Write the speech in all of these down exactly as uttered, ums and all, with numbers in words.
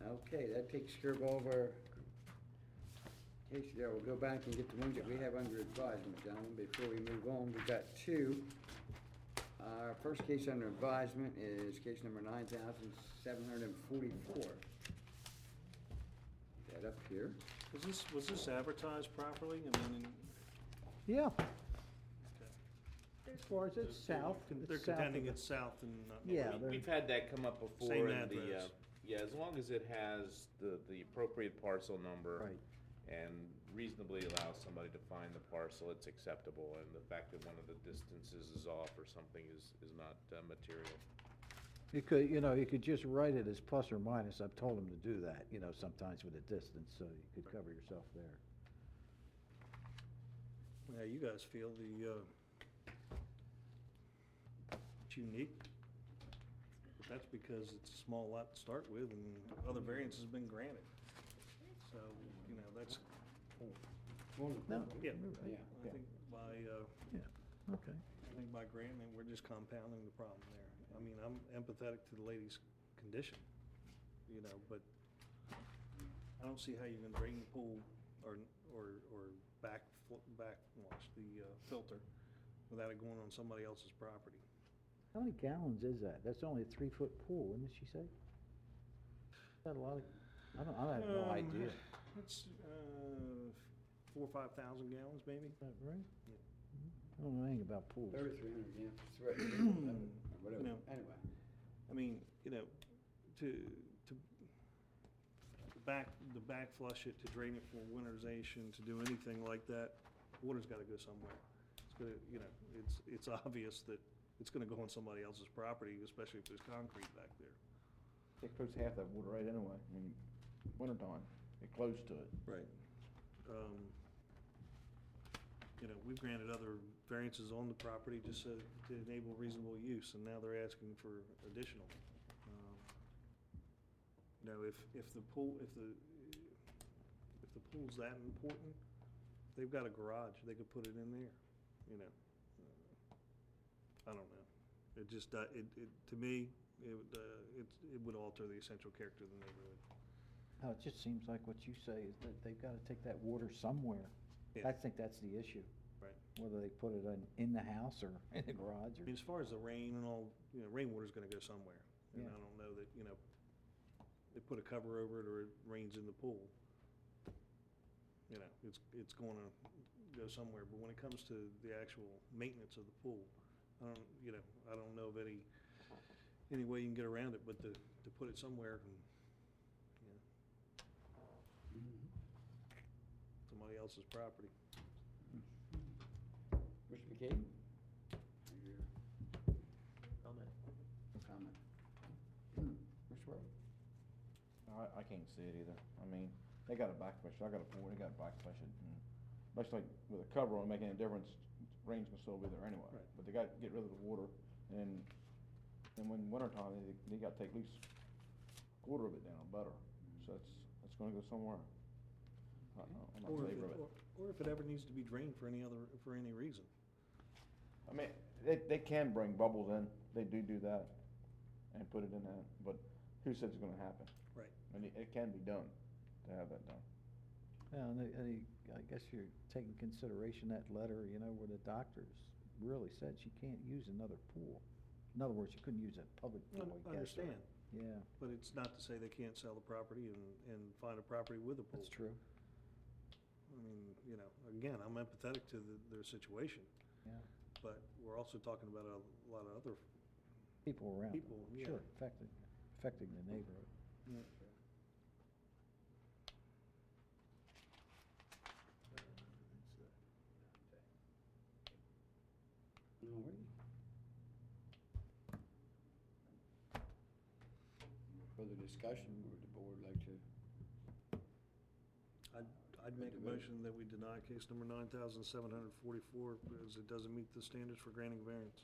Okay, that takes care of all of our cases there. We'll go back and get the ones that we have under advisement, gentlemen, before we move on. We've got two. Our first case under advisement is case number nine thousand seven hundred and forty-four. That up here. Was this, was this advertised properly? I mean, in- Yeah, okay. as far as it's south. Con- it's They're south of contending the- it's south and not. Yeah, We- they're- We've had that come up before. Same in the, address. uh, Yeah, as long as it has the, the appropriate parcel number. Right. And reasonably allows somebody to find the parcel, it's acceptable, and the fact that one of the distances is off or something is, is not uh, material. You could, you know, you could just write it as plus or minus. I've told them to do that, you know, sometimes with a distance, so you could cover yourself there. Yeah, you guys feel the, uh, it's unique. But that's because it's a small lot to start with and other variance has been granted. So, you know, that's, No, yeah, Yeah. I think by, uh, yeah, okay. I think by granting it, we're just compounding the problem there. I mean, I'm empathetic to the lady's condition, you know, but I don't see how you can drain the pool or, or, or back, backwash the, uh, filter without it going on somebody else's property. How many gallons is that? That's only a three-foot pool, isn't it, she say? Is that a lot of, I don't, I have no Um, idea. It's, uh, four or five thousand gallons maybe? Is that right? Yeah. I don't know anything about pools. Thirty-three hundred, yeah, it's right, or whatever, No. anyway. I mean, you know, to, to, to back, to back flush it, to drain it for winterization, to do anything like that, water's gotta go somewhere. It's gonna, you know, it's, it's obvious that it's gonna go on somebody else's property, especially if there's concrete back there. It close half that water right anyway, I mean, wintertime, it close to it. Right. Um, you know, we've granted other variances on the property just so, to enable reasonable use, and now they're asking for additional. Um, You know, if, if the pool, if the, if the pool's that important, they've got a garage, they could put it in there, you know. Uh, I don't know. It just, uh, it, it, to me, it would, uh, it, it would alter the essential character of the neighborhood. No, it just seems like what you say is that they've gotta take that water somewhere. Yeah. I think that's the issue, Right. whether they put it in, in the house or in the garage I or. mean, as far as the rain and all, you know, rainwater's gonna go somewhere. And Yeah. I don't know that, you know, they put a cover over it or it rains in the pool. You know, it's, it's gonna go somewhere, but when it comes to the actual maintenance of the pool, I don't, you know, I don't know of any, any way you can get around it, but to, to put it somewhere and, you know, somebody else's property. Mister McKay? Comment. Comment. Hmm, Mister Webb? I, I can't see it either, I mean, they got a backflush, I got a pool, they got a backflush it, and much like with a cover on, making a difference, rain's gonna still be there anyway. Right. But they gotta get rid of the water, and, and when wintertime, they, they gotta take at least a quarter of it down, better, so it's, it's gonna go somewhere. I, I'm not Or in if, favor it- of it. or, or if it ever needs to be drained for any other, for any reason. I mean, they, they can bring bubbles in, they do do that, and put it in that, but who says it's gonna happen? Right. And it, it can be done, to have that done. Yeah, and they, and they, I guess you're taking consideration that letter, you know, where the doctors really said she can't use another pool. In other words, she couldn't use a public pool, I I guess. or- understand, Yeah, but it's not to say they can't sell the property and, and find a property with a pool. that's true, I mean, you know, again, I'm empathetic to the, their situation, yeah. but we're also talking about a lot of other, People around them, People, yeah. sure, affecting, affecting the neighborhood. All right. Further discussion, or would the board like to? I'd, I'd make a motion that we deny case number nine thousand seven hundred forty-four because it doesn't meet the standards for granting variance.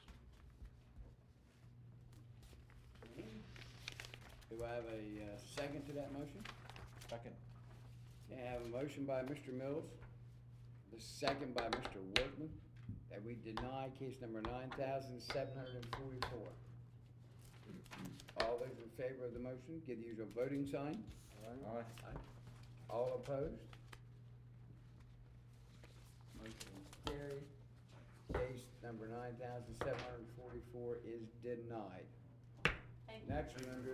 Do I have a uh, second to that motion? Second. Okay, I have a motion by Mister Mills, the second by Mister Workman, that we deny case number nine thousand seven hundred and forty-four. All those in favor of the motion, give the usual voting sign. Aye. All opposed? Motion carried. Case number nine thousand seven hundred forty-four is denied. Thank you. Next, we're under